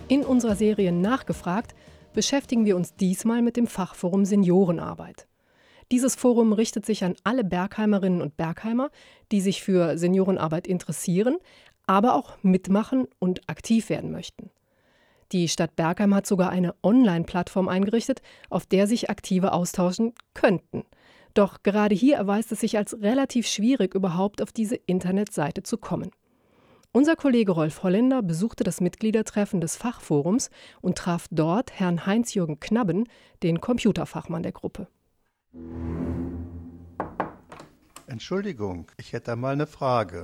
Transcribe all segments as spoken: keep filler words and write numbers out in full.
In unserer Serie Nachgefragt beschäftigen wir uns diesmal mit dem Fachforum Seniorenarbeit. Dieses Forum richtet sich an alle Bergheimerinnen und Bergheimer, die sich für Seniorenarbeit interessieren, aber auch mitmachen und aktiv werden möchten. Die Stadt Bergheim hat sogar eine Online-Plattform eingerichtet, auf der sich Aktive austauschen könnten. Doch gerade hier erweist es sich als relativ schwierig, überhaupt auf diese Internetseite zu kommen. Unser Kollege Rolf Holländer besuchte das Mitgliedertreffen des Fachforums und traf dort Herrn Heinz-Jürgen Knabben, den Computerfachmann der Gruppe. Entschuldigung, ich hätte mal eine Frage.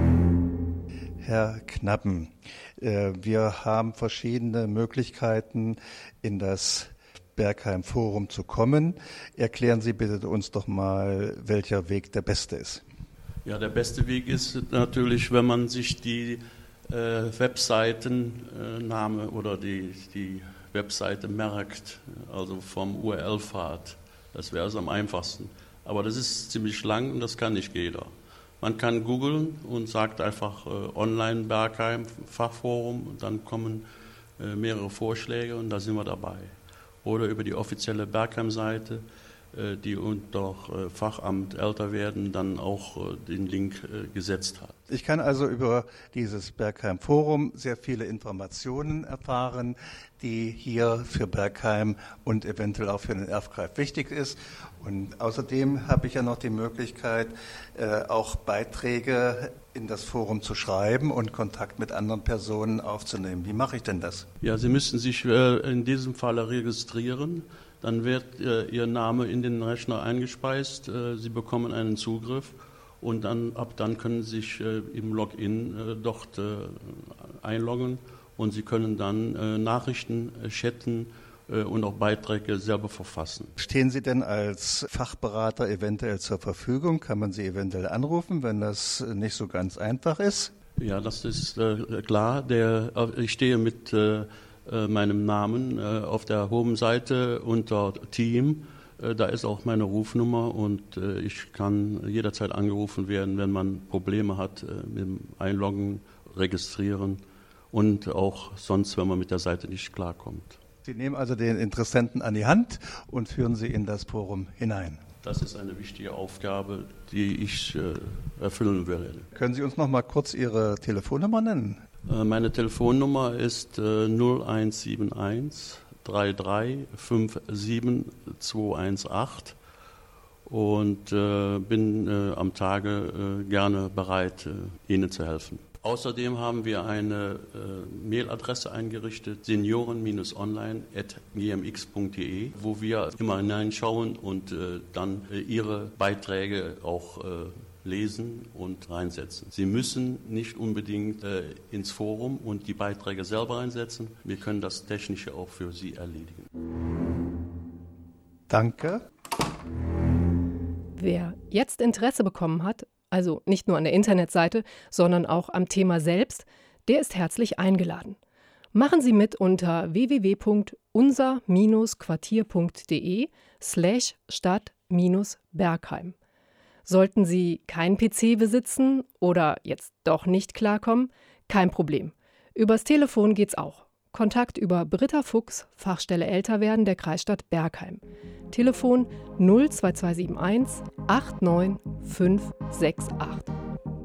Herr Knabben, äh, wir haben verschiedene Möglichkeiten, in das Bergheim Forum zu kommen. Erklären Sie bitte uns doch mal, welcher Weg der beste ist. Ja, der beste Weg ist natürlich, wenn man sich die äh, Webseitenname äh, oder die, die Webseite merkt, also vom U R L-Pfad. Das wäre es am einfachsten. Aber das ist ziemlich lang und das kann nicht jeder. Man kann googeln und sagt einfach äh, Online Bergheim Fachforum und dann kommen äh, mehrere Vorschläge und da sind wir dabei. Oder über die offizielle Bergheim-Seite, äh, die unter äh, Fachamt älter werden, dann auch äh, den Link äh, gesetzt hat. Ich kann also über dieses Bergheim Forum sehr viele Informationen erfahren, die hier für Bergheim und eventuell auch für den Erfgreif wichtig ist. Und außerdem habe ich ja noch die Möglichkeit, äh, auch Beiträge in das Forum zu schreiben und Kontakt mit anderen Personen aufzunehmen. Wie mache ich denn das? Ja, Sie müssten sich äh, in diesem Fall registrieren. Dann wird äh, Ihr Name in den Rechner eingespeist. Äh, Sie bekommen einen Zugriff und dann, ab dann können Sie sich äh, im Login äh, dort äh, einloggen und Sie können dann äh, Nachrichten äh, chatten und auch Beiträge selber verfassen. Stehen Sie denn als Fachberater eventuell zur Verfügung? Kann man Sie eventuell anrufen, wenn das nicht so ganz einfach ist? Ja, das ist äh, klar. Der, ich stehe mit äh, meinem Namen äh, auf der Home-Seite unter Team. Äh, da ist auch meine Rufnummer und äh, ich kann jederzeit angerufen werden, wenn man Probleme hat äh, mit dem Einloggen, Registrieren und auch sonst, wenn man mit der Seite nicht klarkommt. Sie nehmen also den Interessenten an die Hand und führen sie in das Forum hinein. Das ist eine wichtige Aufgabe, die ich äh, erfüllen werde. Können Sie uns noch mal kurz Ihre Telefonnummer nennen? Äh, meine Telefonnummer ist äh, null eins sieben eins drei drei fünf sieben zwei eins acht und äh, bin äh, am Tage äh, gerne bereit, äh, Ihnen zu helfen. Außerdem haben wir eine äh, Mailadresse eingerichtet, senioren online at g m x punkt d e, wo wir immer hineinschauen und äh, dann äh, Ihre Beiträge auch äh, lesen und reinsetzen. Sie müssen nicht unbedingt äh, ins Forum und die Beiträge selber reinsetzen. Wir können das Technische auch für Sie erledigen. Danke. Wer jetzt Interesse bekommen hat, also nicht nur an der Internetseite, sondern auch am Thema selbst, der ist herzlich eingeladen. Machen Sie mit unter w w w punkt unser Quartier punkt d e slash Stadt Bergheim. Sollten Sie keinen P C besitzen oder jetzt doch nicht klarkommen, kein Problem. Übers Telefon geht's auch. Kontakt über Britta Fuchs, Fachstelle Älterwerden der Kreisstadt Bergheim. Telefon null zwei zwei sieben eins acht neun fünf sechs acht.